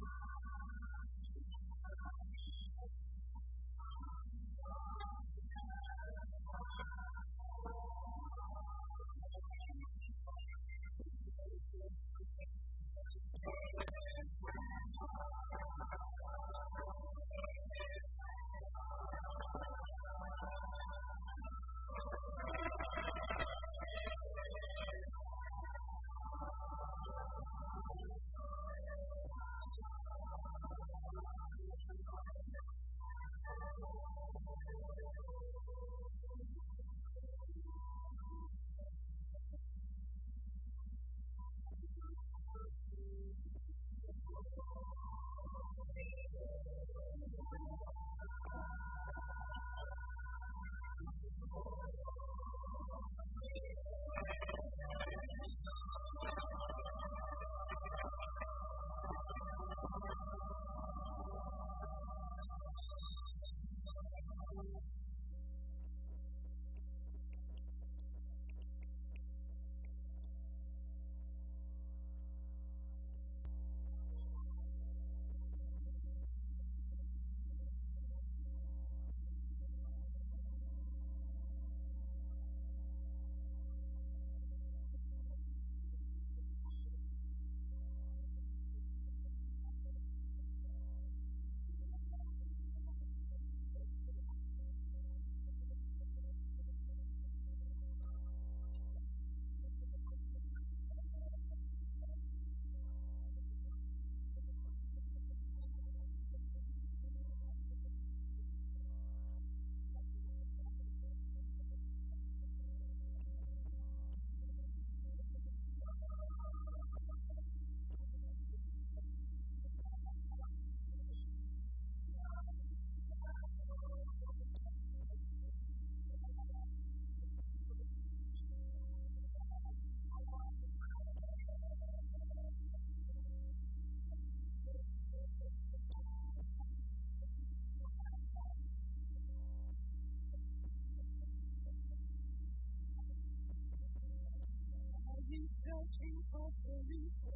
Searching for solution,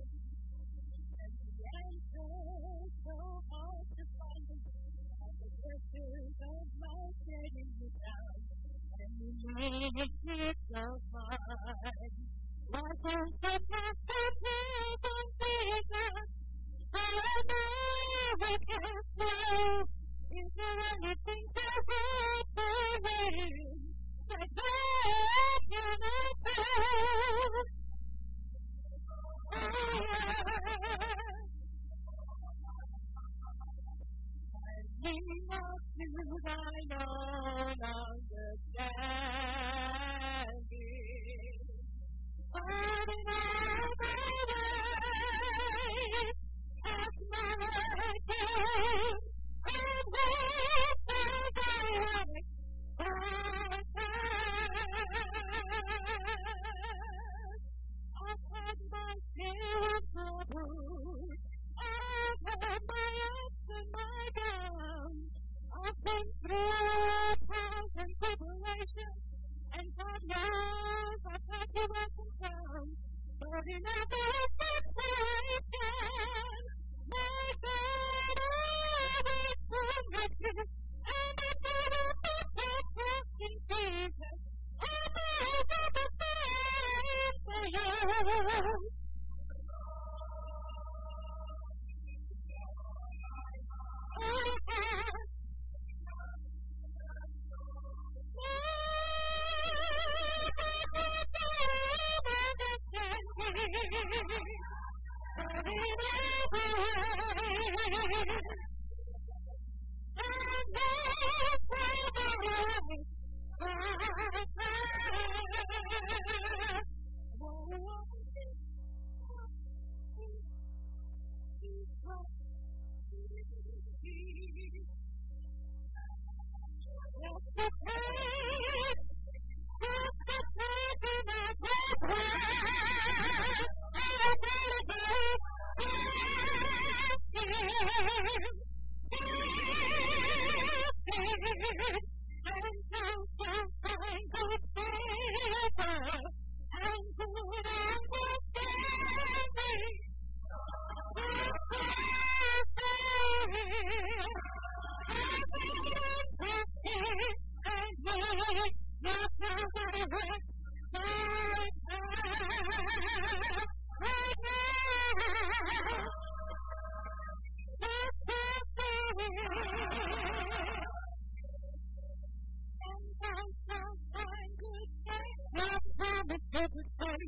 and the answer so hard to find. The pressures of life getting you down, and you make it so hard. Why don't you have to live on Jesus? I know it can flow. Is there anything to hope for him? That God cannot do. Leaning up to thine own understanding, but in every way, acknowledge him, and we shall direct our path. I've had my share of trouble, I've had my ups and my downs, I've been through trials and tribulations, and God knows I've had to up and down, but in every situation, my God always been with me, and I never been to trust in Jesus. I know that the things for you.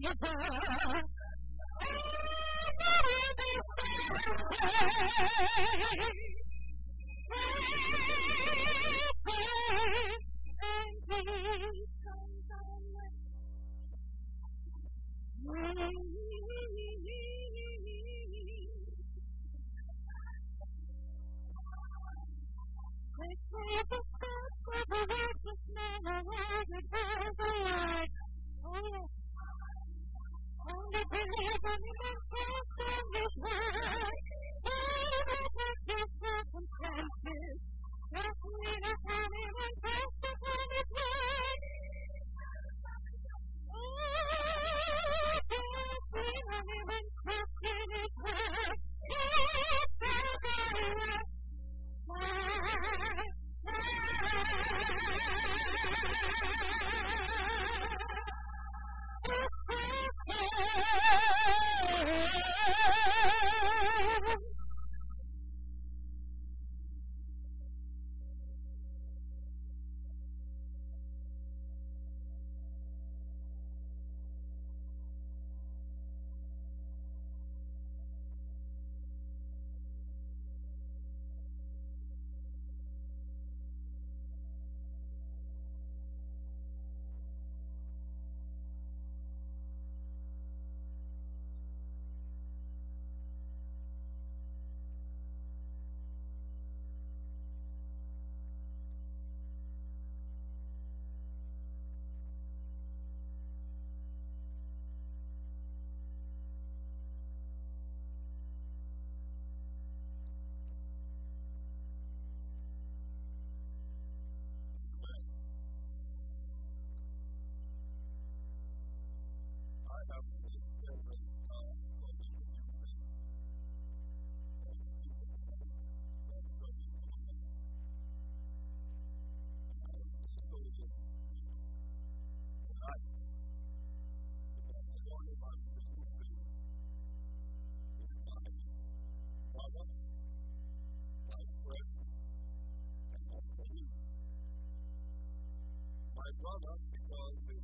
My brother, because in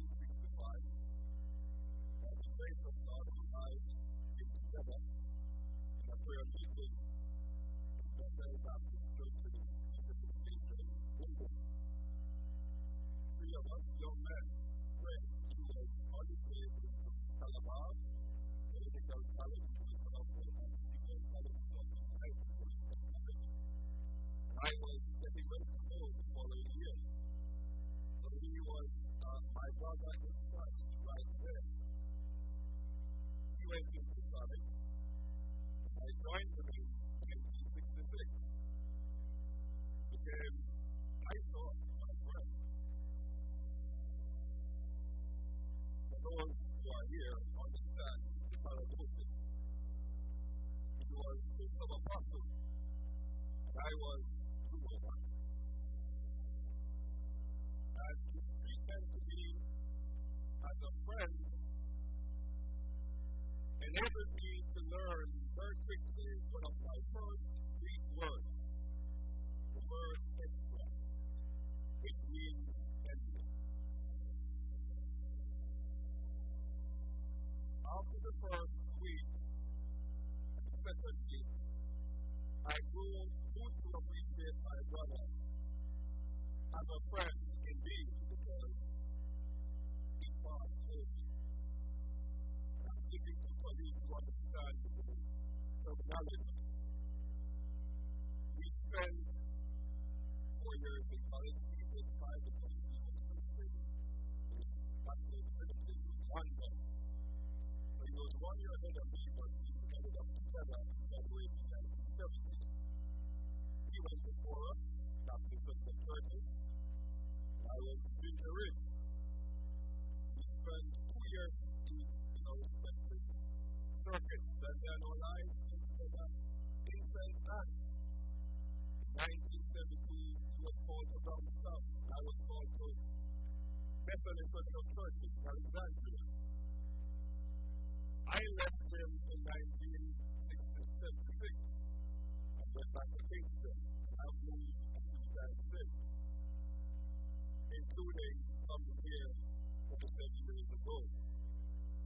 1965, by the grace of God, and I came together in a prayer meeting in Bethel Baptist Church in Elizabeth State, London. Three of us young men went. He was on his way to Calabar, Political College, which was one of the senior colleges of the United States. I was getting ready to go the following year. So he was my brother in Christ right there. He went into college. I joined him in 1966. Became, I thought, my friend. For those who are here, understand the paradox. He was the sub apostle, and I was Jehovah. And his treatment to me as a friend enabled me to learn very quickly one of my first Greek words, the word ekra, which means envy. After the first week and the second week, I grew to appreciate my brother as a friend indeed, because he passed over. I'm speaking to colleagues who understand the terminology. We spent 4 years in college. We did 5 because we were studying in Catholic Trinity in London. So he was 1 year ahead of me, but we ended up together in January 1970. He went to Forest, Baptist of the Curtis. I went to Ginger Ridge. We spent 2 years each in our respective circuits, and then our lives came together in St. Anne. In 1972, he was called to Brownstown. I was called to Bethany Central Churches in Alexandria. I left him in 1976 and went back to Kingston. I've moved a few times since, including coming here 47 years ago.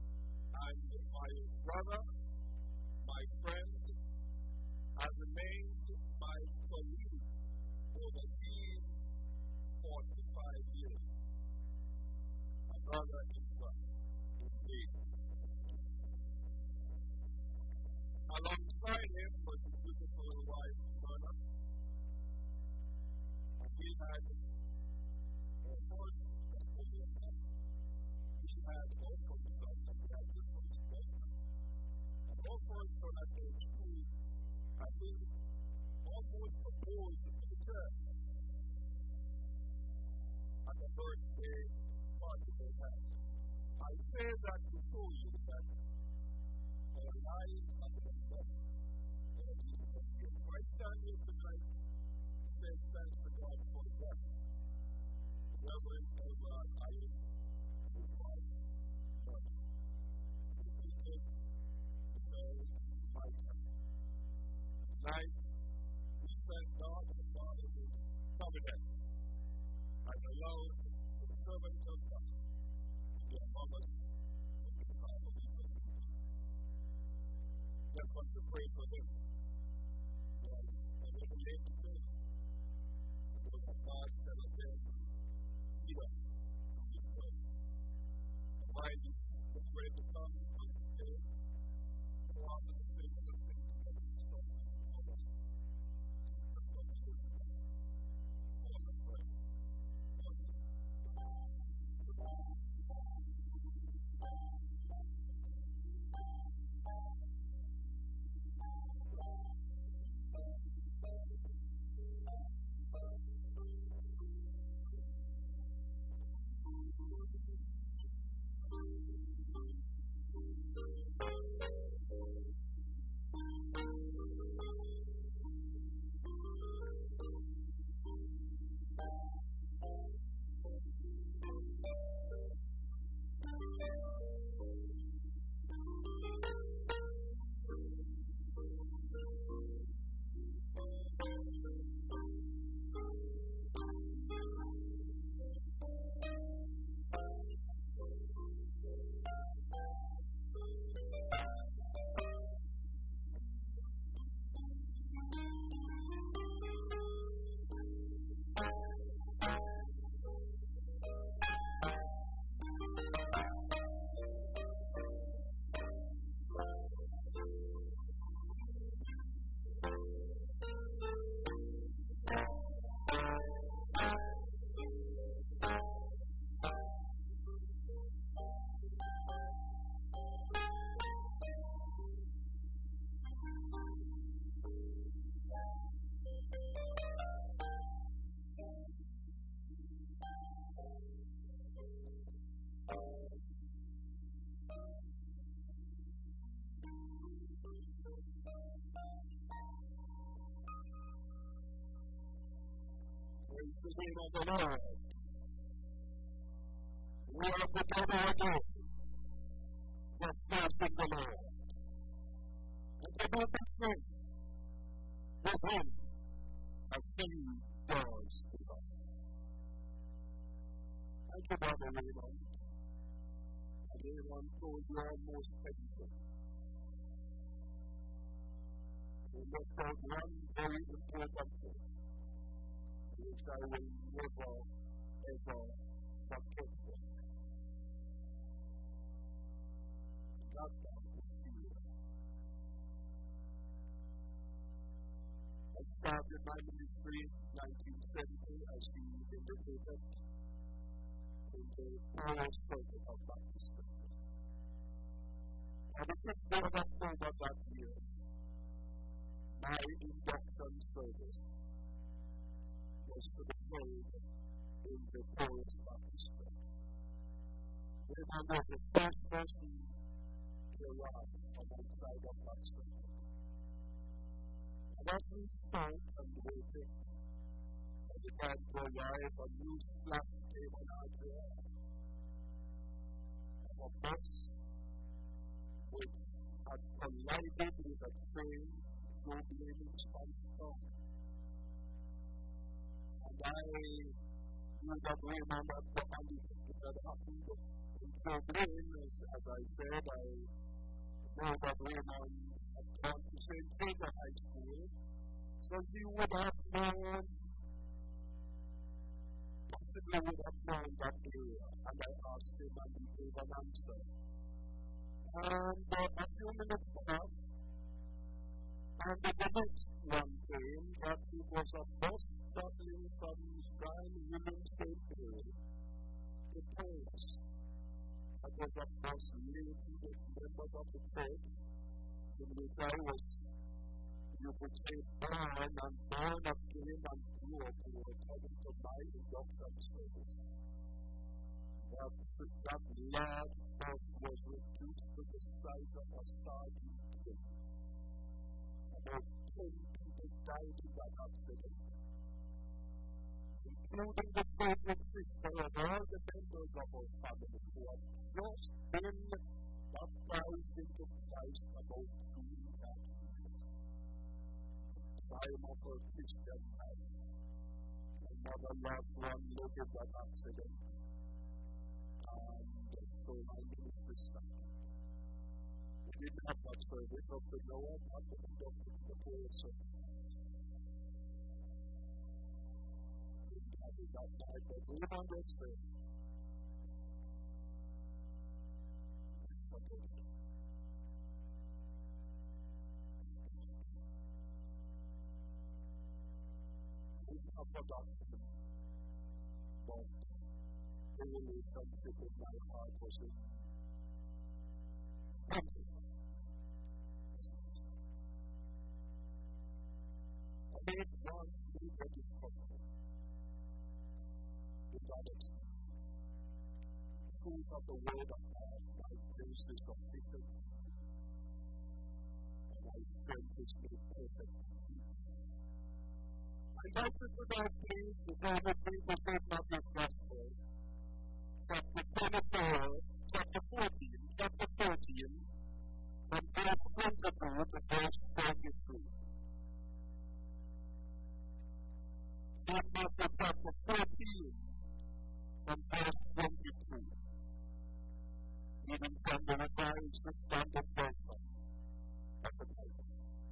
And my brother, my friend, has remained my colleague over these 45 years. A brother in Christ, indeed. Alongside him was his beautiful wife, Mona. And we had a horse that was in him. We had also a son that we had this one today. And also a son at age 2, I think, almost proposed to the church at the birthday party they had. I say that to show you that our lives have been blessed. So I stand here tonight to say thanks to God for the death. Reverend Elrod Iron, his wife, Mother. The people, Mary, Micah. Tonight, we thank God the Father in providence has allowed the servant of God to be among us in the time of eternity. Just want to pray for him. Yes, and when he able to, so that God can again lead us to his word. And while he's ready to come on today, go on to the same thing to the story of our life. Praise the name of the Lord. We are together again. Just praising the Lord. And to do business with him as he does with us. Thank you, Brother Raymond. And Raymond told you almost everything. He left out one very important thing, which I will never, ever forget them. That is serious. I started my ministry in 1970, as he indicated, in the Power Circuit of Baptist Church. On the 5th day of October that year, my induction service was to be held in the Forest Baptist Church. Raymond was the first person to arrive on one side of that church. And as we spoke and waited for the time to arrive, a new flat came on our door. And a bus had collided with a train going in Spanish. And I knew that Raymond had got a little bit that happened in Blaine, as I said, I know that Raymond had gone to St. Xavier High School, so he would have known, possibly would have known that area, and I asked him and he gave an answer. And a few minutes passed, and the next one came that it was a bus traveling from John Williams State Road to Paris. And was a bus laden with members of the church, in which I was, you could say, born and born again and grew up according to my induction service. That large bus was reduced to the size of a sardine tin. About 10 people died in that accident, including the favorite sister of all the members of our family who had just been baptized into Christ about 3 years. Time of her Christian life. Another last one lived in that accident. And so my ministry started. We didn't have that service up to now, but we conducted the whole service. We didn't have it that night, but we understood. We have forgotten, but the relationship in my heart was in Texas. I made one major discovery in that experience. The truth of the word of God, my grace is sufficient, and my strength is made perfect in Jesus. I'd like to tonight, please, to go with me to St. Matthew's Gospel, chapter 14, from verse 22 to verse 33. St. Matthew chapter 14, from verse 22. Reading from the Revised Standard Version of the Bible.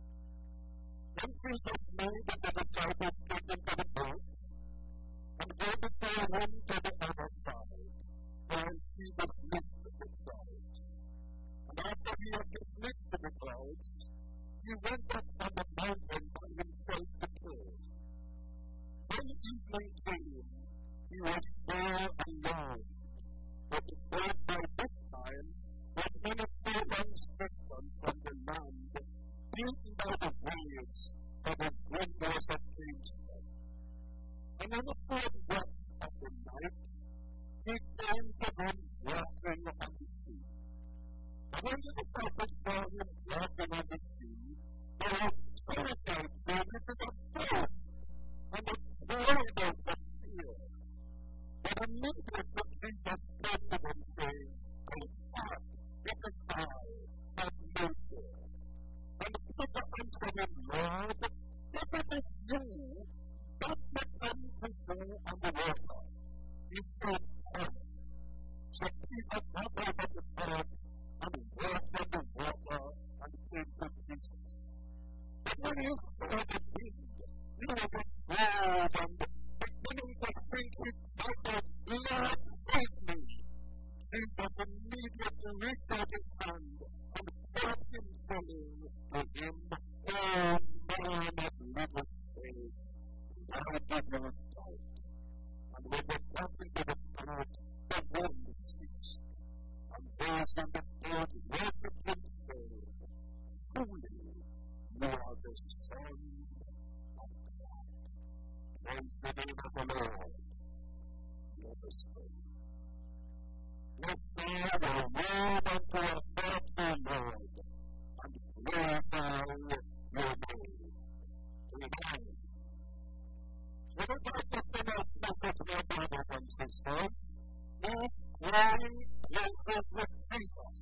Then Jesus made the disciples take him to the boat, and go before him to the other side, while he dismissed the crowds. And after he had dismissed the crowds, he went up on the mountain by himself to pray. When evening came, he was there alone, but the boat by this time was in a furlong's distance from the land, beaten by the waves, for the wind was against them. And on the third watch of the night, he came to them walking on the sea. And when the disciples saw him walking on the sea, they were terrified, saying, "It is a ghost," and they cried out for fear. But immediately Jesus spoke to them, saying, "Take heart, it is I, have no fear." And Peter answered him, "Lord, if it is you, let me come to you on the water." He said, "Come." So Peter got out of the boat and walked on the water and came to Jesus. But when he saw the wind, he was afraid and beginning to think, he cried out, "Lord, save me." Jesus immediately reached out his hand and caught him, saying to him, "O man of little faith, why did you doubt?" And when they got into the boat, the wind ceased. And those in the boat worshipped him, saying, "Truly, you are the Son of God." Praise the name of the Lord. Let us pray. Let God, our word unto our thoughts, O Lord, and glorify your name. Amen. Let us take tonight's message, my brothers and sisters, is drawing places with Jesus.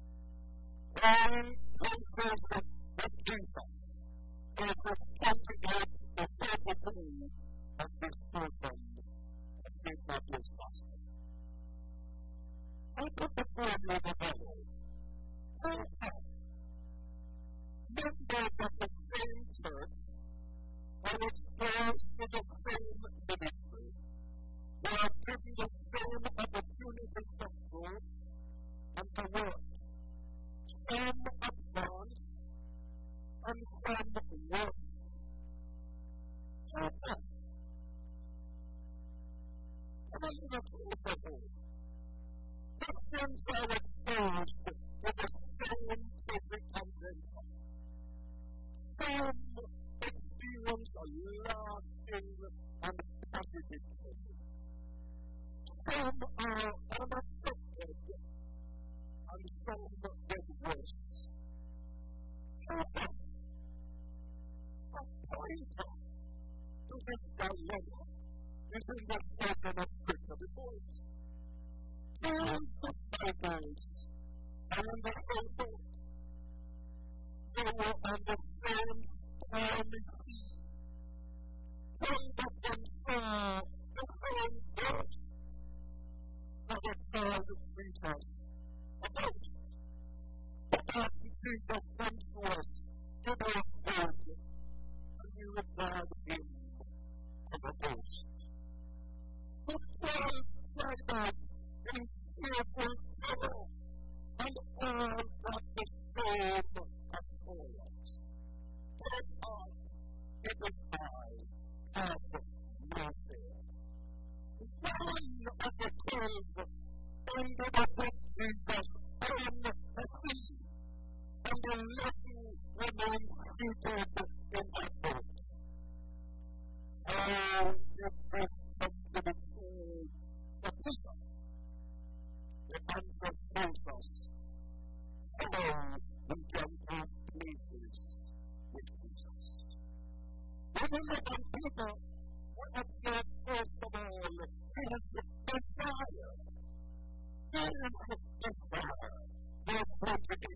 Drawing places with Jesus. Verses 28 to 32 of this portion of St. Matthew's Gospel. I put the formula as follows. All time, members of the same church are exposed to the same ministry. They are given the same opportunities to grow and to work. Some advance and some worse. Christians are exposed to the same physical nature. Some experience a lasting and positive change. Some are unaffected and some get worse. A pointer to this dilemma is in the statement of Scripture before it. Two disciples are in the same boat. They were on the same stormy sea. One of them saw the same ghost. They called Jesus a ghost. But after Jesus comes to us, it was good, and we regard him as a ghost. The 12 cried out in fearful terror, and all got the same assurance. But it is I, have no fear. One of the 12 ended up with Jesus on the sea, and the 11 remained seated in the boat. Oh, if this could be called the Peter, the answer tells us, hello, we can have places with Jesus. When we look at Peter, we observe first of all his desire. His desire. Verse 28.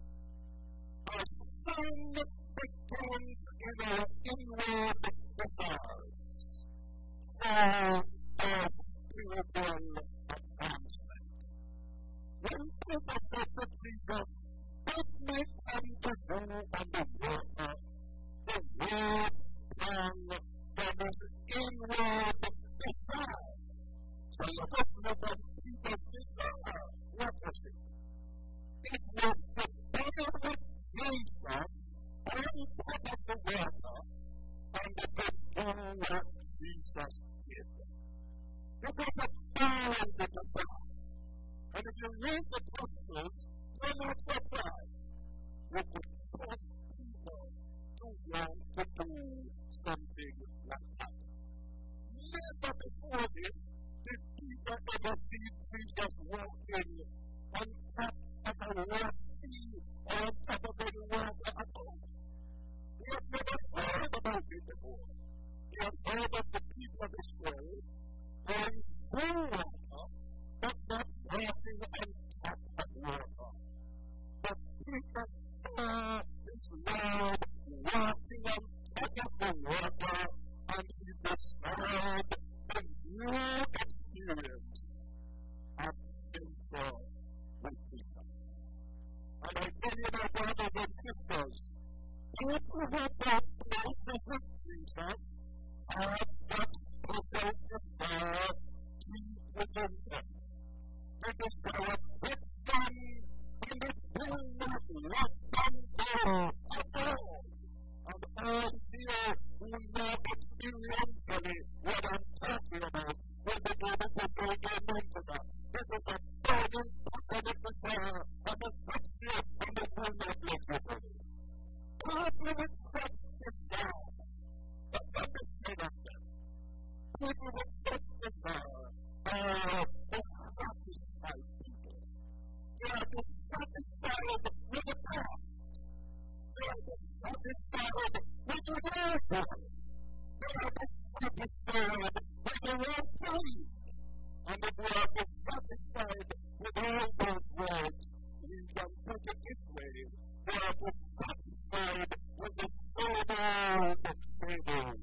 As sin begins in our inward desires, so our spiritual advancement. When Peter said to Jesus, "Let me come to you on the water," the words sprang from his inward desire. So you don't look at Peter's desire. What was it? It was to be with Jesus on top of the water and to do what Jesus did. It was a bold desire. And if you read the Gospels, you're not surprised. It would cause people to want to do something like that. Never before this did Peter ever see Jesus walking on top of a Red Sea or on top of any water at all. He had never heard about it before. He had heard of the people of Israel going through water, but not walking on top of water. But Peter saw his Lord walking on top of the water, and he desired a new experience of adventure with Jesus. And I tell you, my brothers and sisters, people who got places with Jesus have that special desire deep within them. The desire puts them, and it will not let them go at all. And all here who know experientially what I'm talking about will be able to say amen to that. This is a burning passionate desire and a victory, and it will not let you go. People with such desire, but understand that people with such desire are dissatisfied people. They are dissatisfied with the past. They are dissatisfied with the usual. They are dissatisfied with the wrong time. And if we are dissatisfied with all those words, we can put it this way: we are dissatisfied with the same old.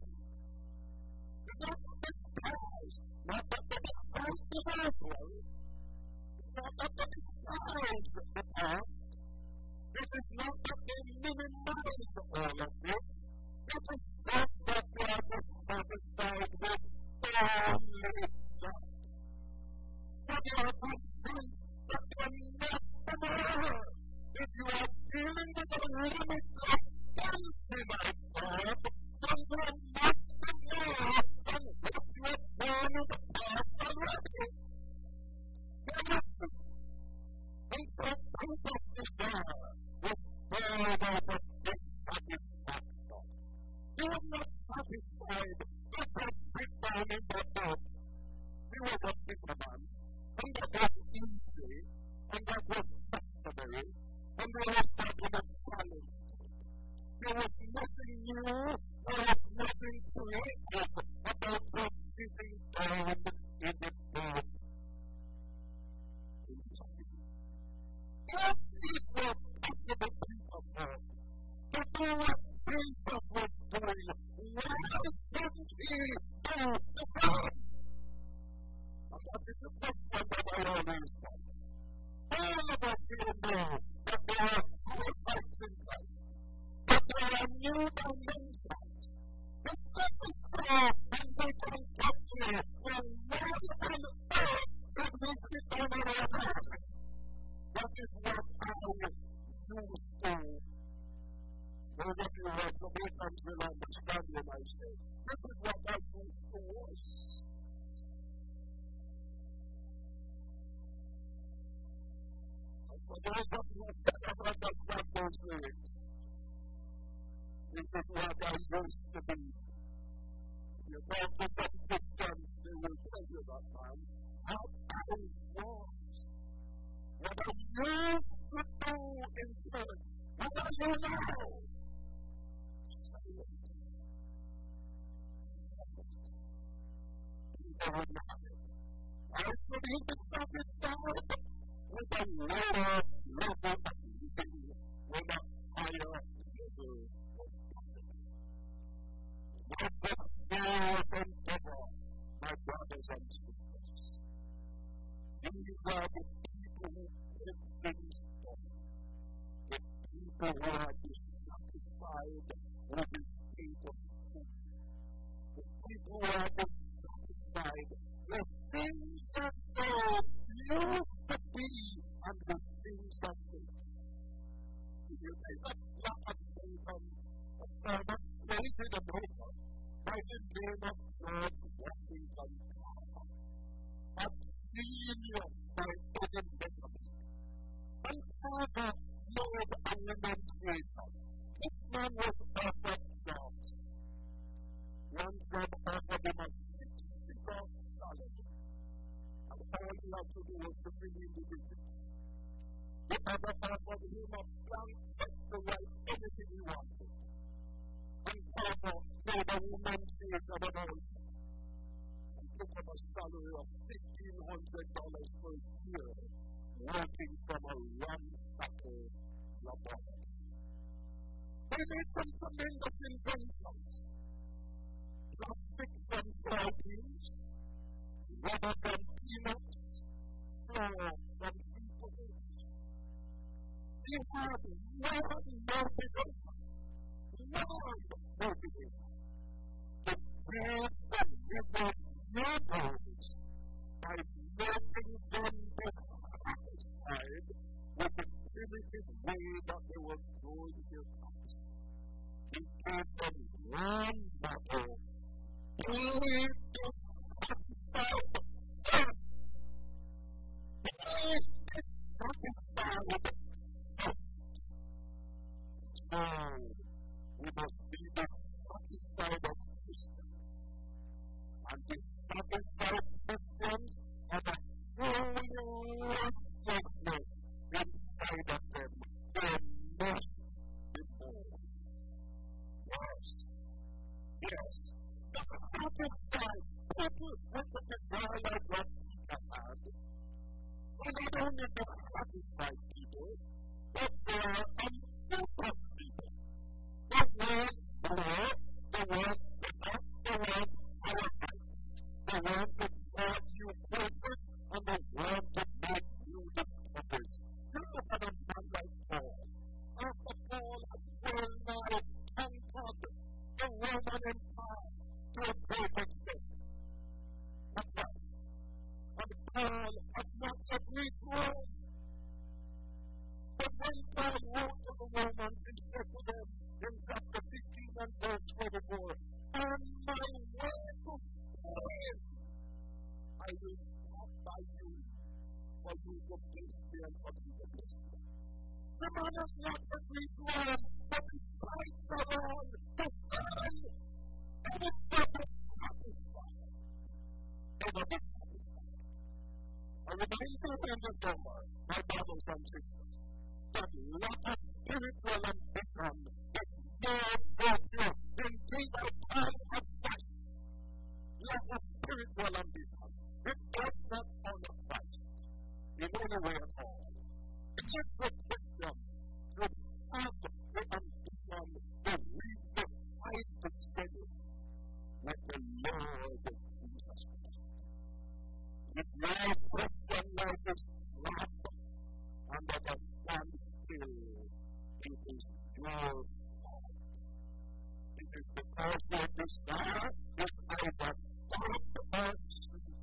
Not the despised, not that the despised is Israel. Not despise the past. It is not that they minimize all of this. It is just that they are dissatisfied with only that. But they are convinced that they must more. If you are dealing with a limitless infinite God, then there must be more than what you have done in the past already. There must be. And so Peter's desire was born out of dissatisfaction. He was not satisfied with the sit down in the boat. He was a fisherman, and that was easy, and that was customary, and there was not enough challenge. There was nothing new, there was nothing creative about just sitting down in the boat in the sea. If it were possible, people thought, to do what Jesus was doing, why didn't he do the same? And that is a question that I always have. All of us here know that there are other facts in Christ, that there are new dimensions. The purpose of and we can get here will more on earth if we sit down in our past. That is what I used to. Those of you who are Jamaicans will understand when I say, this is what I used to was. And for those of you who cannot understand those lyrics, this is what I used to be. You talk to some Christians, they will tell you that, man, how I was. What I used to do in church, what are you now? Silence. Silence. People are not. I should be dissatisfied with a lower level of living when a higher level was possible. Let us now and ever, my brothers and sisters. These are the people who get things done. The people who are dissatisfied with the state of things. The people who are dissatisfied with things as they used to be and the things as they are. If you take a black and a farmer created a broker by the name of God Washington Carver, a genius by Eden Benjamin, and Carver made a renunciation. This man was offered jobs. One job offered him a 6-figure salary, and all he had to do was to bring in the digits. The other offered him a blank check to write anything he wanted. And Carver made a renunciation about it, and took up a salary of $1,500 per year, working from a ramshackle laboratory. They made some tremendous inventions. Plastics from soybeans, rubber from peanuts, flour from sweet potatoes. They had one motivation to build the rivers neighborhoods by making them dissatisfied with the primitive way that they were growing their crops. He gave them one motto: be dissatisfied first. Be dissatisfied first. So, we must be dissatisfied as Christians. And dissatisfied Christians have a growing restlessness inside of them. There must be more. Yes. The satisfied people with the desire of what Peter had are not only the satisfied people, but they are unfocused people. They want more, they want better, they want higher heights. They want to draw new places, and they want to make new discoveries. sisters, that lack of spiritual ambition is no virtue. Indeed, I can advise lack of spiritual ambition. It does not honor Christ in any way at all. Every Christian should have the ambition to reach the highest ascending with the Lord Jesus Christ. If your Christian life is flat and that I stand still, it is your fault. It is because your desire is either God or sleep.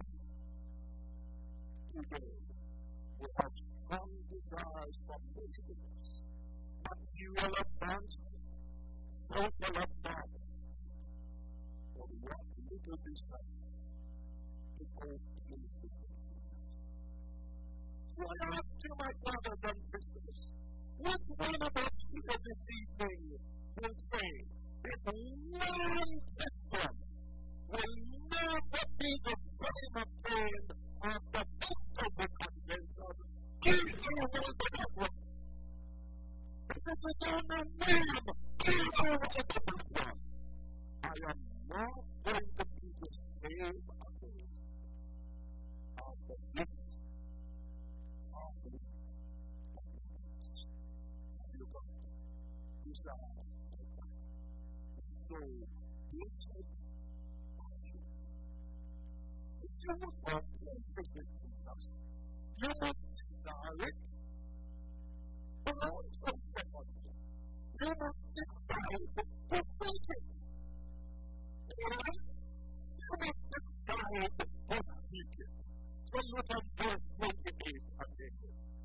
Today, we have strong desires for many things. Material advancement, social advancement, but what little desire to go places with Jesus. So I ask you, my brothers and sisters, which one of us here this evening will say that one Christian will never be the same again after this convention? Give you will be that one. If it is on the name, give you will be that one. I am not going to be the same again after this offering. You got desire. So, blessed are you. If you would go places with Jesus, you must desire it. But also, secondly, you must decide to seek it. Alright? You must decide to seek it. So look at verse 28 again.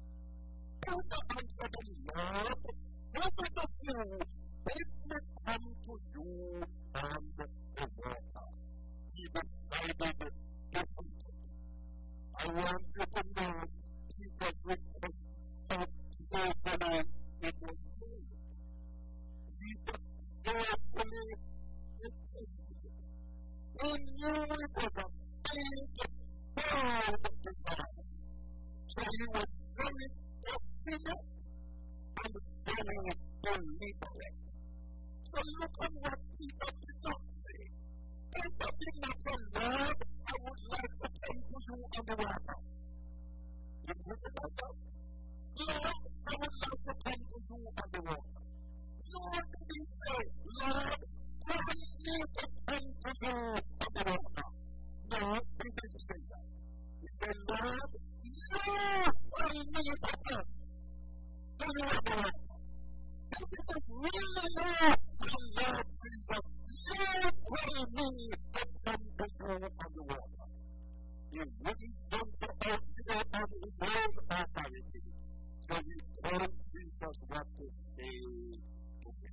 Peter answered the Lord, what is the few? Let me come to you on the water. He decided to seek it. I want you to know Peter's request of carefully it was made. Peter carefully requested it. He knew it was a big, bold desire. So he was very definite and very deliberate. So look at what Peter did not say. Peter did not say, Lord, I would like to come to you on the water. Did you think about that? Lord, I would like to come to you on the water. Lord, did he say, Lord, grant me to come to you on the water? No, he didn't say that. He said, Lord, you tell me to come to you on the water. If it is really you, Lord Jesus, you tell me to come to you on the water. He wouldn't jump out here on his own authority. So he told Jesus what to say to him.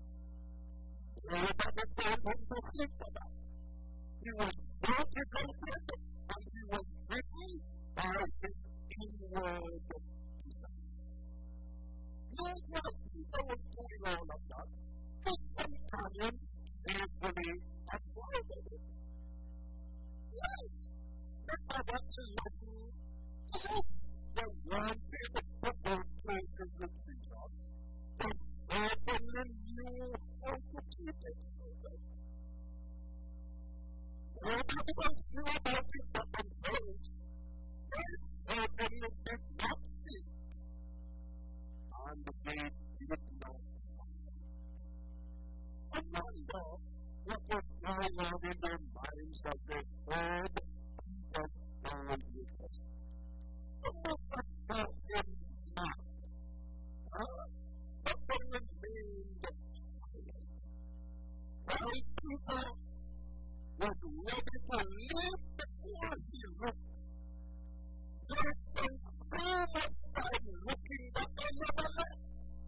Nobody told him to sleep for that. He was motivated and he was driven by his inward desire. Not while Peter was doing all of that, his companions carefully avoided it. Yes, they had actually if they wanted to go places with Jesus, they certainly knew how to keep it secret. Nobody else knew about it but themselves. They certainly did not see. And they did not find. I wonder what was going on in their minds as they heard Peter's bold request. Some of us thought him mad. But they remained silent. While Peter was ready to leap before he looked, they spent so much time looking that they never left.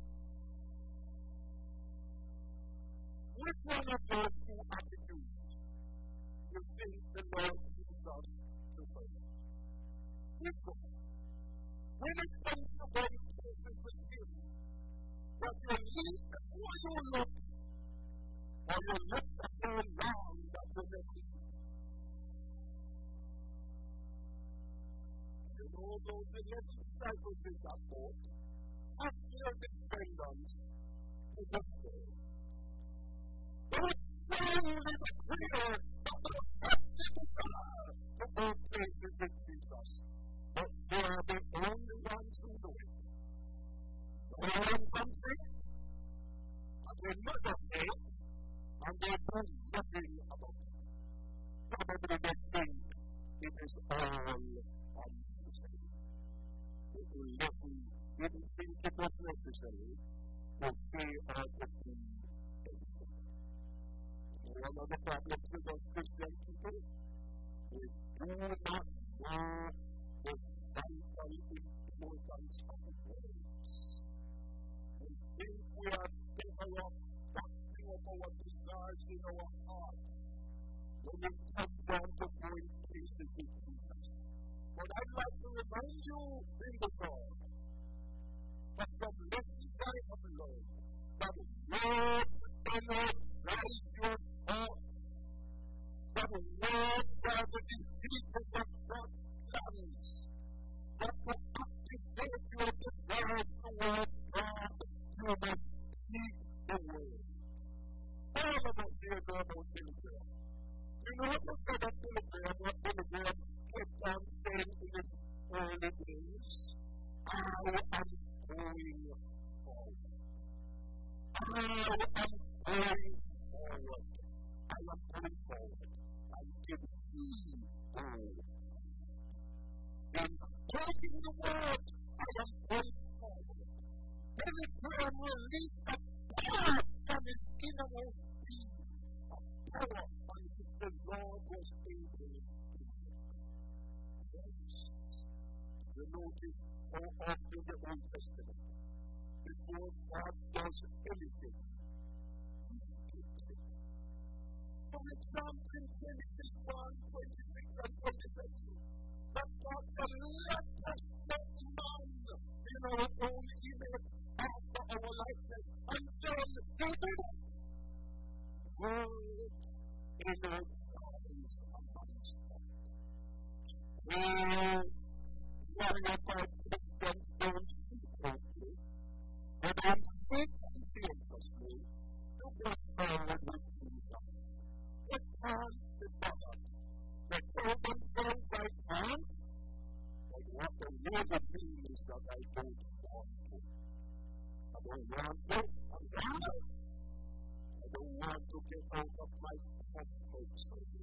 Which one of those two attitudes you think the Lord Jesus prefers? Which one? When it comes to going places with him, that you leave before you look, or you look for so long that you never leave. You know those 11 disciples in that boat? your descendants to this day. But it's strongly the prayer of the heart's desire to go places with Jesus. But they are the only ones who do it. No one comes it, and they never say it, and they do nothing about it. Probably they think it is all unnecessary. They didn't think it was necessary to say or to do anything. One of the problems with us Christian people, we do not know the vital importance of words. We think we are better off backing up our desires in our hearts when it comes down to going places with Jesus. But I'd like to remind you in the song that from lessons I have learned that words energize your thoughts, that words are the defeaters of God's plans, that to activate your desires toward God, you must speak the word. All of us here know about Billy Graham. You know what I said of Billy Graham, what Billy Graham kept on saying in his early days? I am going forward. I am going forward. I am going forward. And give me all. In speaking the word, I am going forward. Billy Graham released a power from his innermost being. A power by which the Lord was able to work. You notice how often the Old Testament, before God does anything, He speaks it. For example, in Genesis 1:26 and 27, that God said, let us make man in our own image after our likeness. And then He did it. Words energize a man's heart. Stereotype Christians don't speak openly, but don't speak conscientiously to get forward with Jesus. They can't be bothered. They tell themselves, I can't, but what they really mean is that I don't want to. I don't want to, I don't want to get out of my comfort zone.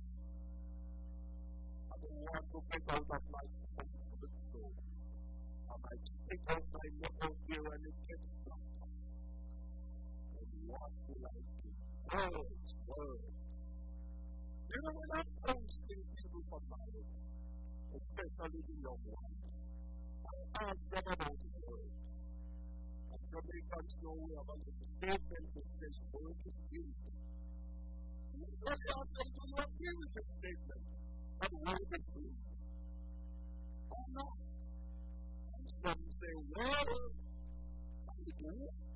I don't want to get out of my comfort zone. I might stick out my knuckle here and it gets stuck. And what will I do? Words. You know, when I'm counseling people for marriage, especially the young ones, I ask them about words. And Jamaicans know we have a little statement that says word is guilt. When I ask them, do you agree with this statement? That word is guilt. Or not? And some say, well, I do.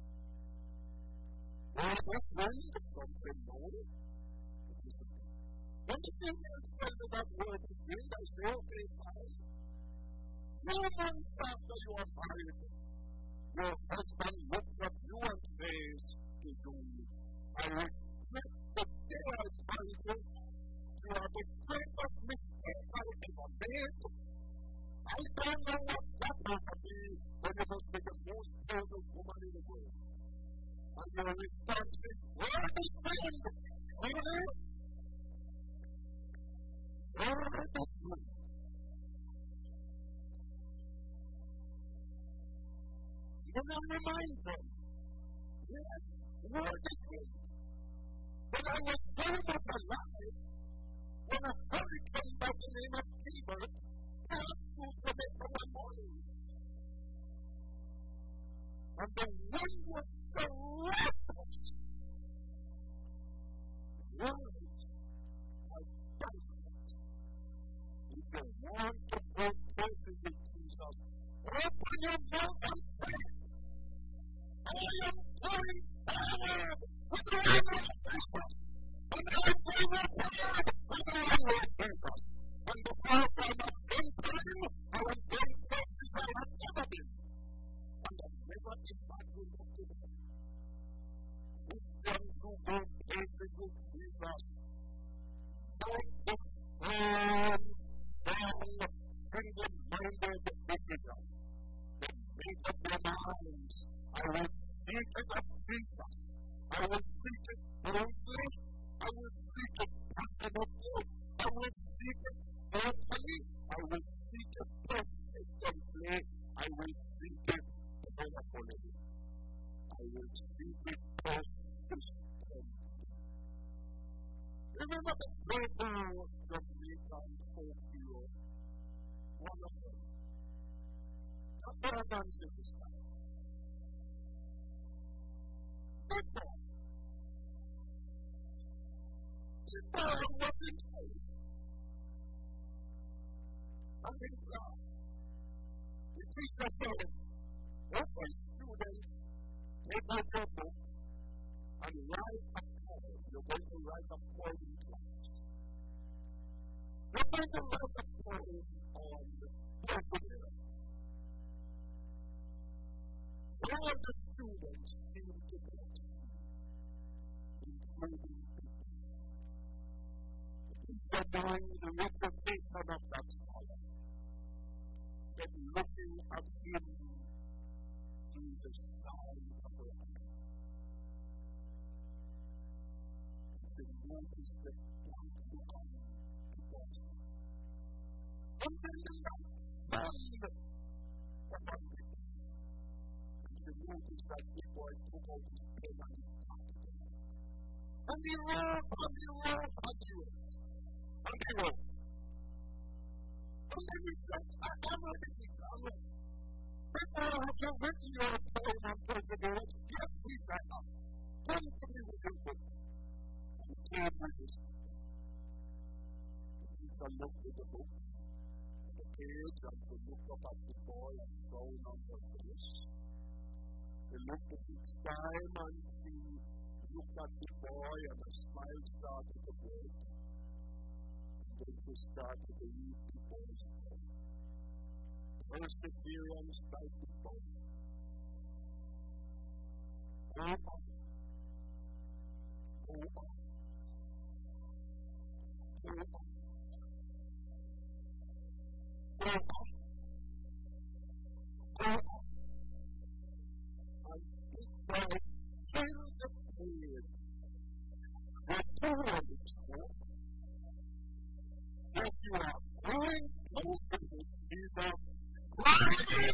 Word is wind. Some say, no. It isn't. When the females tell me that word is wind, I say, okay, fine. 2 months after you are married, your husband looks at you and says to you, I regret the day I married you. You are the greatest mistake I ever made. I don't know what that will be when you must be the most beautiful woman in the world. And your response is, word is wind. Really? Word is wind. You will remind them, yes, word is wind. When I was very much alive, when a hurricane by the name of T-Bird passed through Jamaica one morning, and the wind was ferocious. Words are dynamite. If you want to go places with Jesus, open your mouth and say, I am going forward with the name of Jesus. And I am going forward with the name of Jesus. And because I am not going time, I am going places I have never been. And I've never in my go places with Jesus. Make this strong, single-minded decision. Then make up your minds. I will seek it of Jesus. I will seek it boldly. I will seek it passionately. I will seek it openly. I will seek it persistently. I will seek it prayerfully. I will seek it persistently. Remember the people from Nathan spoke to you. One of them. Not what I've done since this time. People wasn't told. I'm in class. The teacher said, okay, students, take out your book and write a poem. You're going to write a poem in class. You're going to write a poem on perseverance. All the students seem to succeed, including studying the reputation of that scholar, then looking at him through the side of her eye. They notice the dark look on the person. And then the light turned upon the eye. And they noticed that the boy took out his pen and he started to write. And he wrote, and he wrote, and he wrote. And he wrote. And then he said, I'm ready. People, have you written your poem on perseverance? Yes, please, I have. Come to me with your book. And he came with his book. The teacher looked at the book, at the page, and he looked up at the boy and frowned on her face. He looked at each time and he looked at the boy and a smile started to break. Then she started to read the boy's poem. Perseverance by the boy. Go on. Go on. Go on. Go on. Go on. And this boy filled the page with two words. If you are going closer with Jesus, right?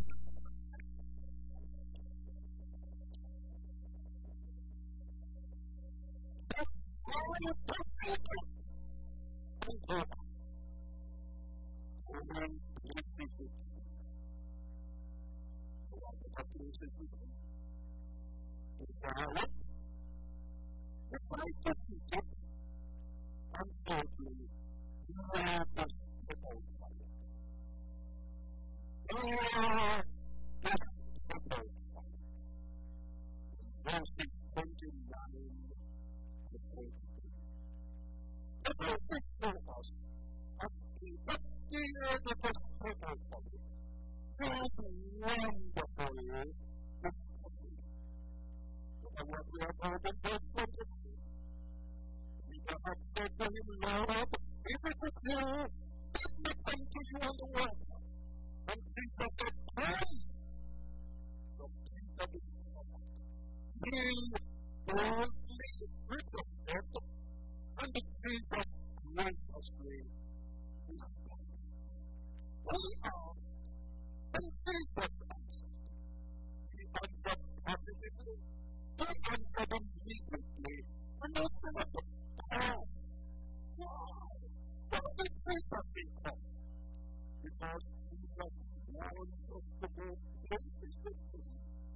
That's how you perceive it. And go on. And then receive it. What places with him? Desire it. Decide to seek it. And thirdly, grab the step out by it. Grab the step out by it. Verses 29 to 32. The verses show us as Peter cleared the step out of it. There's wonderful discovery. And what we have heard in verse 22. Peter had said to him, Lord, if it is you, let me come to you on the water. And Jesus said, come. So Peter discovered. He boldly requested, and Jesus graciously responded. He asked, and Jesus answered. He answered positively. He answered immediately. And they said, oh, why? Why did Jesus say come? Because Jesus wants us to go places with him.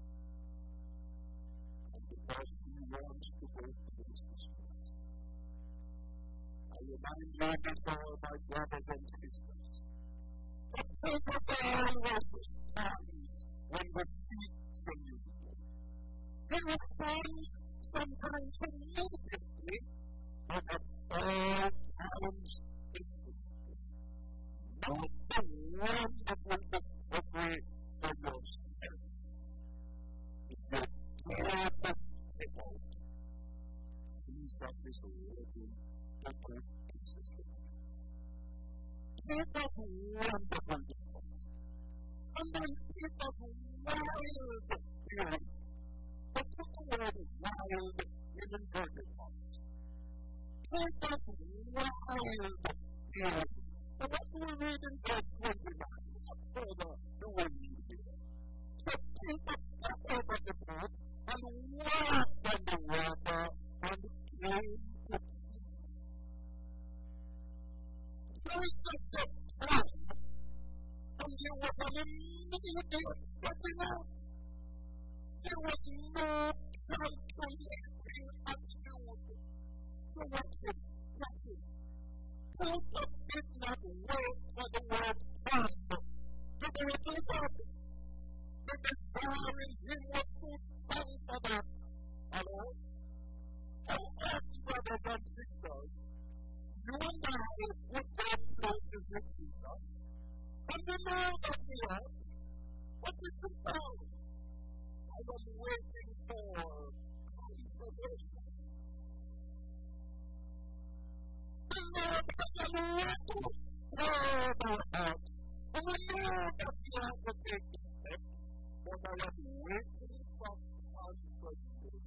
And because he wants to go places with us. I remind you this all, my brothers and sisters, that Jesus always responds when we seek for you. He responds sometimes immediately, but at all times differently. Not the wonderful discovery for yourself. If you dare to step out, Jesus is ready to put pieces together. Peter's wonderful defense. And then Peter's wild theory. But put the word wild in inverted commas. Peter's wild theory. And what do we read in verse 29? What further do we read here? So Peter got out of the boat and walked on the water and came to Jesus. Jesus said, "Come," and there was an immediate stepping out. There was no calculating attitude. So watch it. Peter did not wait for the word "come" to be repeated. The desire in him was too strong for that. Hello? Brothers and sisters, you and I would go places with Jesus, and we know that we ought, but we sit down. I am waiting for confirmation. The Lord has already stirred our hearts, and we know that we have to take the step, but I am waiting for confirmation.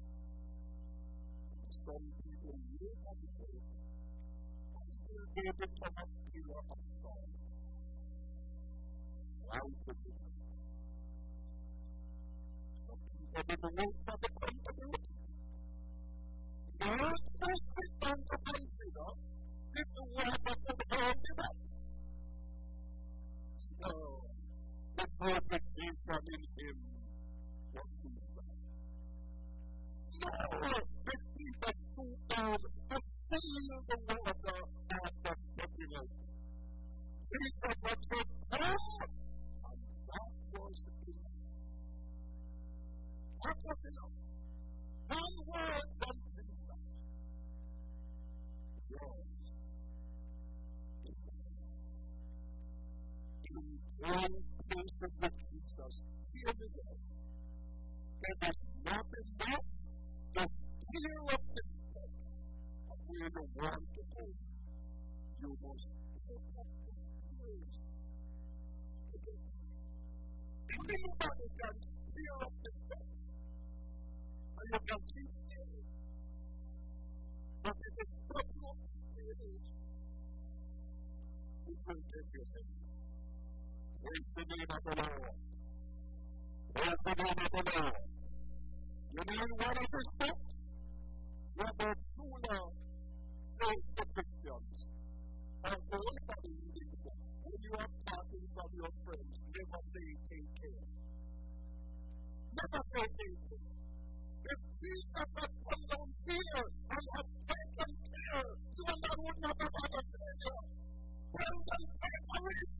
Some people wait and wait until they become a pillar of salt. Why could it be? Some people didn't wait for the confirmation. Not to sit down to consider if the water could hold it up. No, the purification in him was his life. No, the Peter stooped down to feel the water after stepping out. Jesus had said, "Come," and that was enough. That was enough. One word from Jesus. Yours. In one places with Jesus, hear me well. It is not enough to stir up the steps of where you want to go. You must take up the stairs. Anybody can stir up the steps. And you can keep still. But if it's stepping up the stairs, it will take your head. Praise the name of the Lord. Praise the name of the Lord. You know one of the steps? Robert Fuller says to Christians, and for anybody reading the book, when you are parting from your friends, never say take care. Never say take care. If Jesus had come down here and had taken care, you and I would not have had a Savior. Tell them take a risk.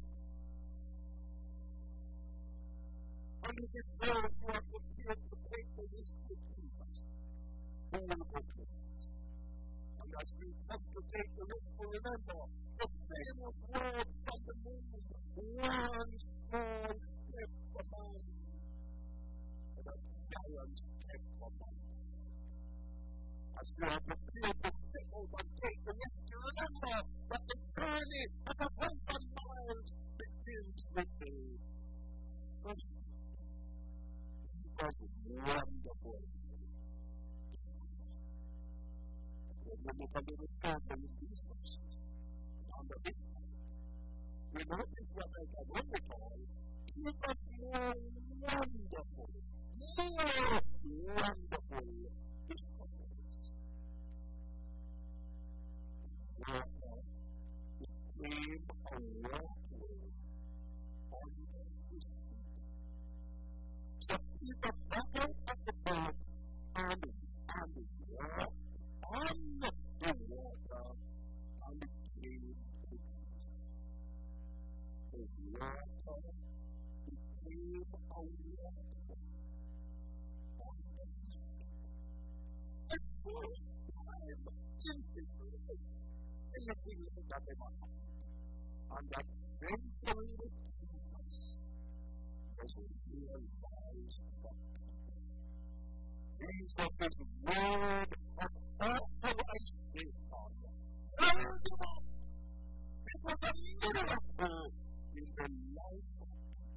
And if it's those who are prepared to take the risk with Jesus, who will go with us? And as we come to take the risk, we remember the famous words from the movement, one small step for man, and a giant step for man. As we are prepared to step out and take the risk, remember that the journey of 1,000 miles begins with the first step. Was wonderful. When we look a little further in these verses, under this one, we notice what I can only call Peter's more wonderful discoveries. Water became a walkway under his feet. So Peter got out of the boat and walked on the water and came to Jesus. The water became a walkway under his feet. The first time in his life, anything that ever happened, and that venturing with Jesus was a realized fact. Jesus' word of all Satan. Held him up. It was a miracle in the life of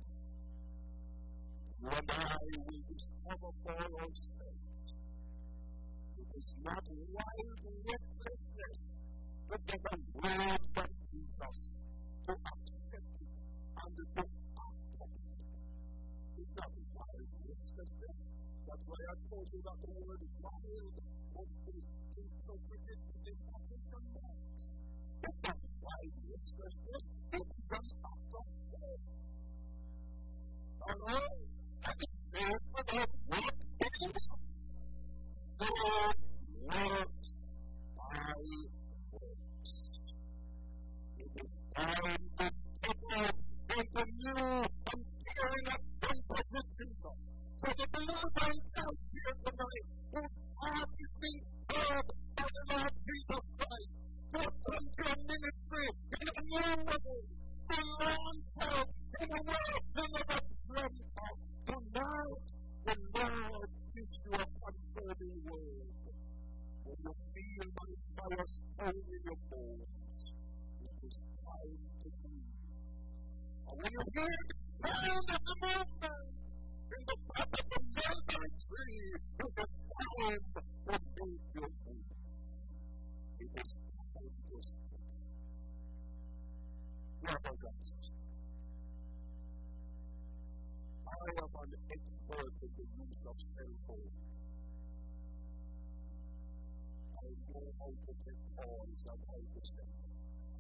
you and I will discover for ourselves. It is not wild recklessness to get a word from Jesus, to accept it, and to act on it. It's not wild recklessness. That's why I told you that the word wild must be interpreted with the African marks. It's not wild recklessness. It is an act of faith. Alright? And the faith without works is God works by works. It is time to step out into new and daring adventures with Jesus. So the believer in Christ here tonight, whose heart is being stirred by the Lord Jesus Christ, to come to a ministry in a new way, to launch out in a way they never dreamt of. Tonight, the Lord gives you a confirming word. When you feel my fire stirring in your bones, it is time to move. And when you hear the sound of the movement in the top of the mulberry tree, it is time to make your move. It is time to step. Brothers and sisters, I am an expert in the use of cell phone. I know how to take calls and how to send them.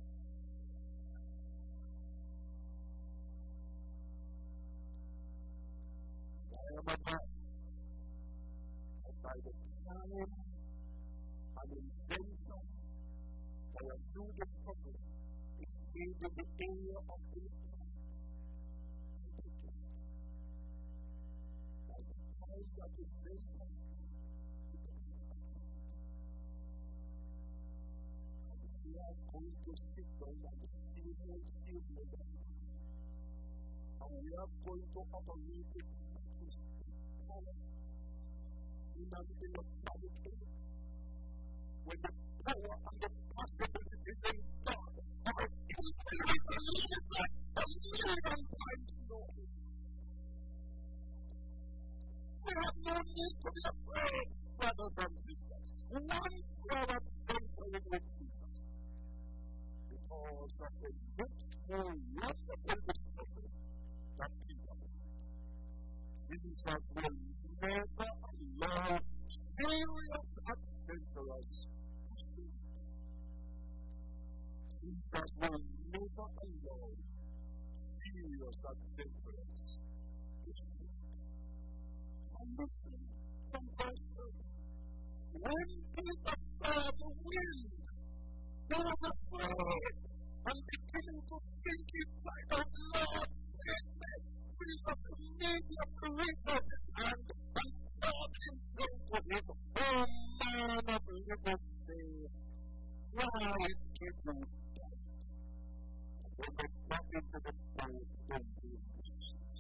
I am a man that by the time and invention or a new discovery is made in the area of the that is mentioned and we are going to sit down and see them and we are going to operate it to speak power in an electronic age when the power and the possibilities in God are infinitely limited a million times more. We have no need to be afraid, brothers and sisters. Once we are adventuring with Jesus, because of the much more wonderful discovery that Peter made, Jesus will never allow serious adventurers to sin. Jesus will never allow serious adventurers to sin. Listen from verse 30. When Peter saw the wind, he was afraid and beginning to sink inside the Lord's hand. Jesus immediately reached out his hand and called himself to him, O man of little faith, why did you doubt? And when they got into the boat, they did this.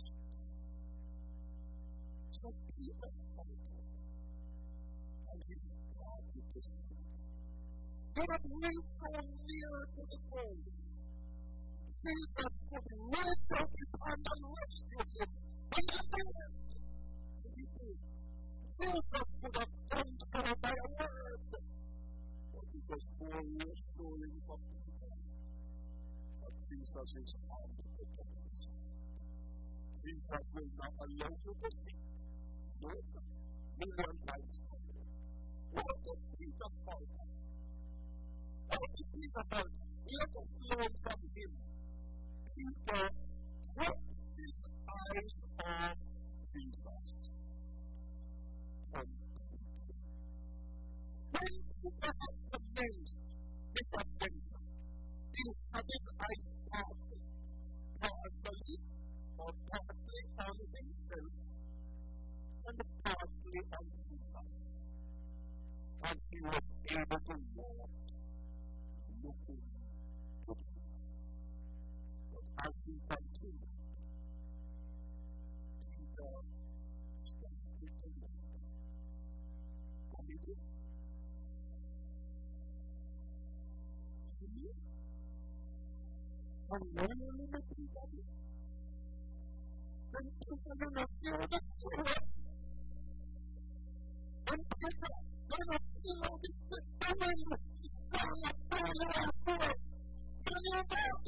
So Peter followed him, and he started to sink. He had reached so near to the boat. Jesus could reach out his hand and rescue him, and he did. He did. Jesus could have done so by a word, but it was more reassuring for Peter that Jesus is on the boat. Jesus will not allow you to sink. Million times. What did Peter falter? What did Peter falter? Let us learn from him. Peter kept his eyes on Jesus. When Peter had commenced his adventure, he had his eyes partly on himself and partly on Jesus. And he was able to walk looking to Jesus. But as he continued, Peter started to walk. And he did. And when you live in people, then people will not see how that's true. And people, they're not seeing how this is coming. It's strong and power and force. Then you're bad.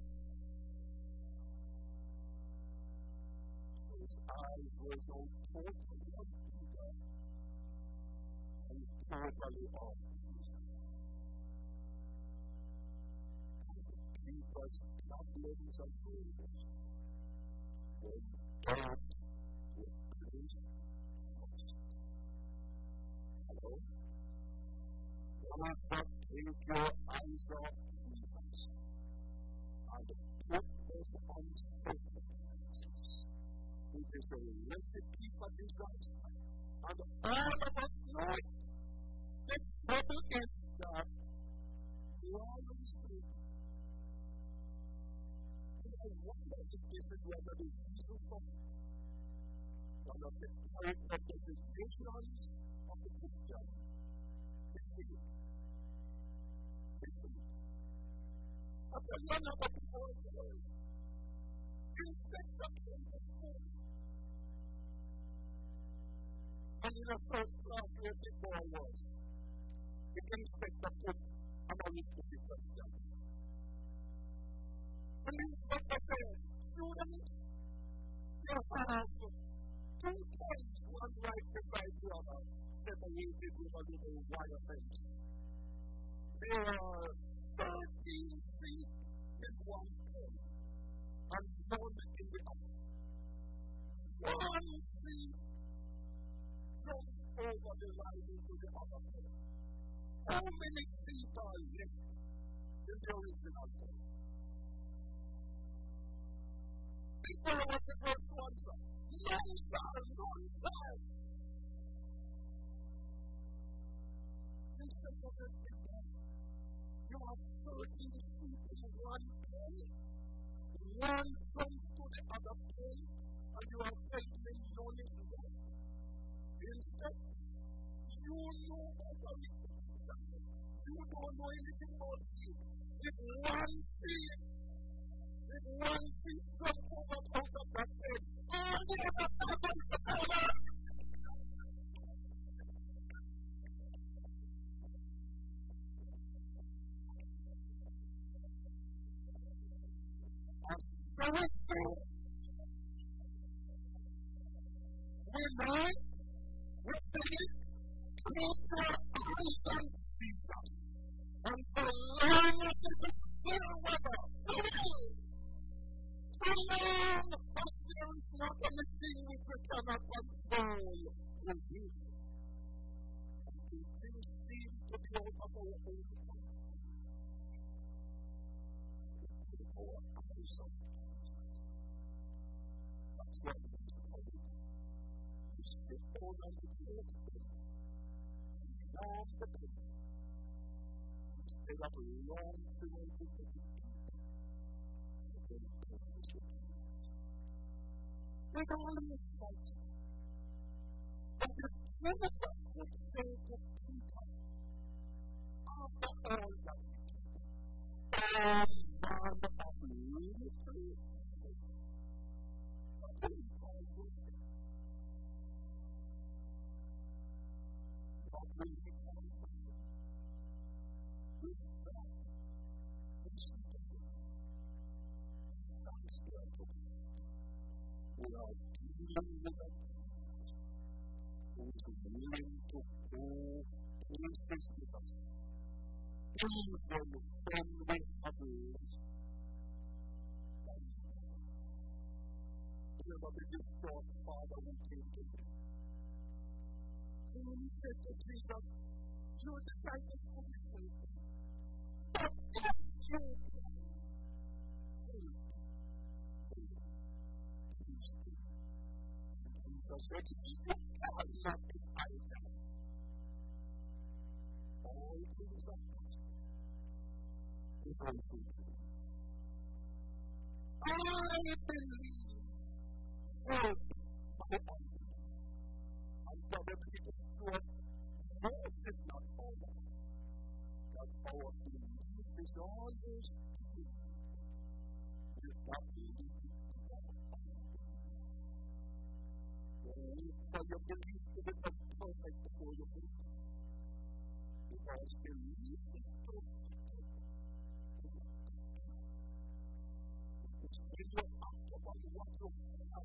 So his eyes were so totally on Peter and totally off Jesus. Peter's problems and burdens were God with grace and mercy. Hello? Never take your eyes off Jesus and put them on circumstances. It is a recipe for disaster. And all of us know it. The trouble is that we always think, I wonder if this is whether the Jesus of one of the divisions of the Christian is hidden. But the one of the people of the world, instead of him is born. And in the first class where the boy was, the inspector put an original question. And the inspector said, students, you have 2 points, one right beside the other, separated with a little wire fence. There are 13 feet in one point, and none in the other. 1 feet goes over the line into the other point. How many feet are left in the original point? People was the first to answer. None, sir. Inspector said, you have 13 feet in one point. One comes to the other point, and you are telling me none is left. Inspector, you know about arithmetic. You don't know anything about it. If one seed jump over out of that bed, all the other comes over. We might, we think, keep our eyes on Jesus. And so long as it is still weather, so long as there is not anything which we cannot control, we will. And these things seem to be out of our own control. Our eyes on Jesus. That's what we need to do. You stay on the field, long the boat. You stay up long the way to the deep. And then you go to Jesus. We don't lose sight. And the Genesis would say to Peter, after all that we do, man of little we are dealing with a Jesus who is willing to go places with us, even when we have lost. Remember the distraught father who came to him. And when he said to Jesus, your disciples will be faithful, but if you can, Jesus said, you cannot be either. All things are possible. If I say to you, I believe hope my unbelief. And probably it's true, most if not all of us, that our belief is all yours to do. Without believing God. For your belief to become perfect before your belief. Because belief is perfect. It's when you act upon what you have.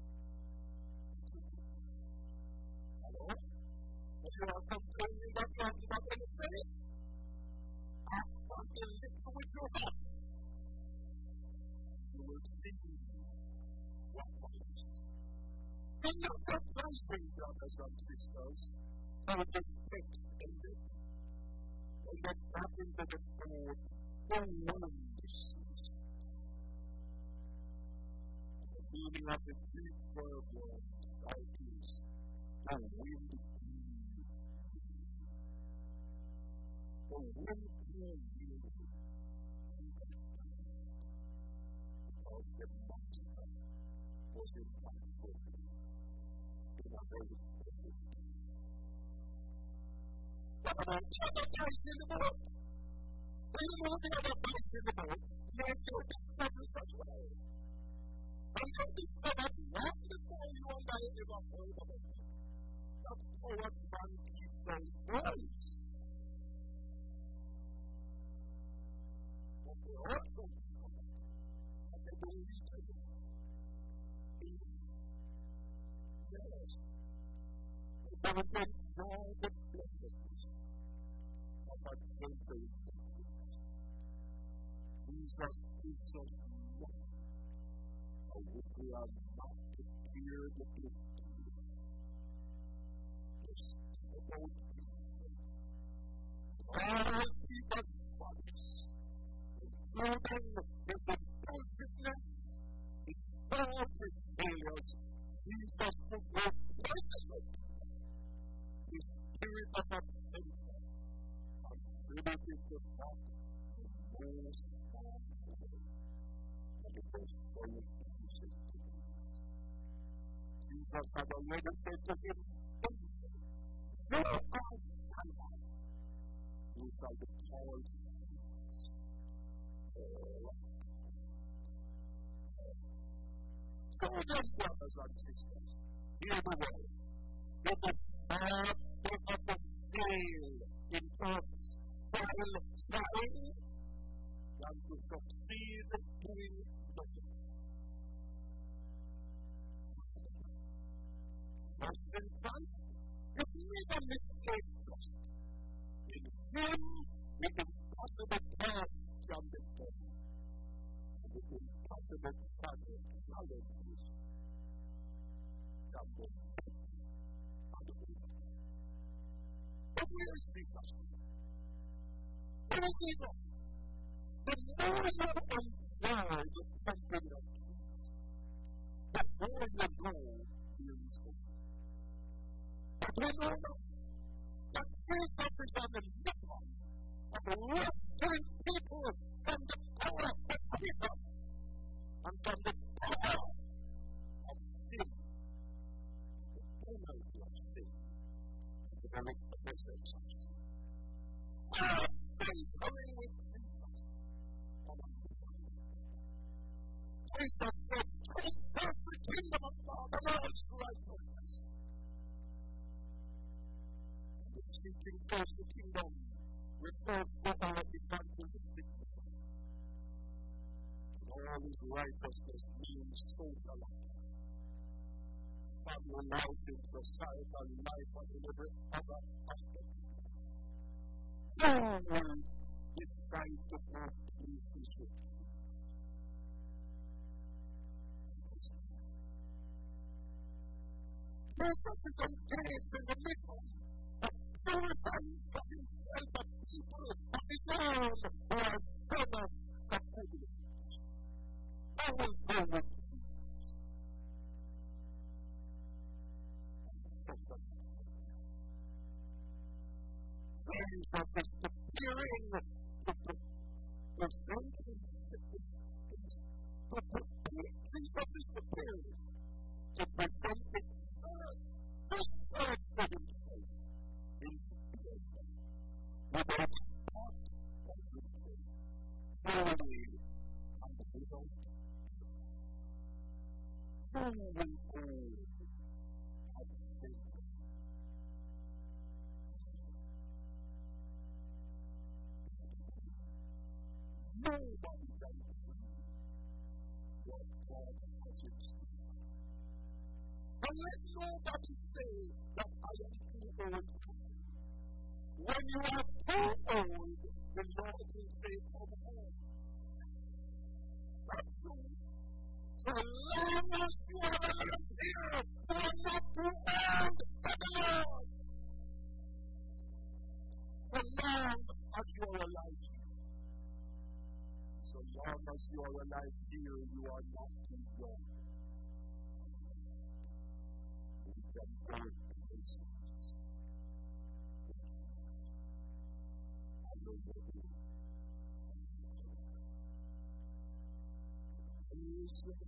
Hello? If you are complaining that you haven't got any faith, act on the little which you have. You will see what follows. Do not surprising, brothers and sisters, how this text ended. When they got into the boat, they learned this. The meaning of the Greek word was like this: the wind blew. The wind blew because the monster was in that boat. What about the other guys in the boat? Do you know the other guys in the boat? They are doing the purpose as well. And you discovered long before you and I ever heard of it. That's what man keeps on voice. But they also discovered that they don't reach it. Yes. They will take all the blessings of our country. Jesus gives us nothing of which we are not prepared to do. Just about all people's bodies, including his impulsiveness, his faults, his failures. Jesus took no pleasure with the spirit of attention and credited to that in no small way. And it was very pleasing to Jesus had already said to him, "You are Simon, who shall be called Cephas." So then, brothers and sisters, hear the word. It is not better to fail in thoughts while trying than to succeed doing nothing. Trust in Christ is never misplaced trust. In Him, the impossible task can be done. The impossible project challenges can be met and overcome. But where is Jesus? Where is He from? The more you enjoy the company of Jesus, the more you know He is faithful. But we know that Jesus is on the mission of rescuing people from the power of fear and from the power of sin, the penalty of sin, and the very presence of sin. Our faith coming with Jesus. Jesus said, "Seek first the kingdom of God and all its righteousness." And seeking first the kingdom refers to our evangelistic mission. All his righteousness means social life, family life, in societal life, and in every other aspect. Who will decide to go places with Jesus is engaged in the mission of purifying for himself a people of his own who are sinners of goodness. I will go with Jesus. Jesus is preparing to present himself. Jesus is preparing to present the church for himself in spirit, without spot or wrinkle, holy and without who will go at faith. Nobody can do what God has in store. And let nobody say that I am too old. When you are too old, the Lord will say, come home. That's true. So long as you are alive here, you are not too old for the Lord. So long as you are alive here. So long as you are alive here, you are not too young. You can go places.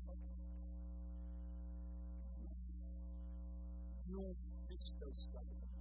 You business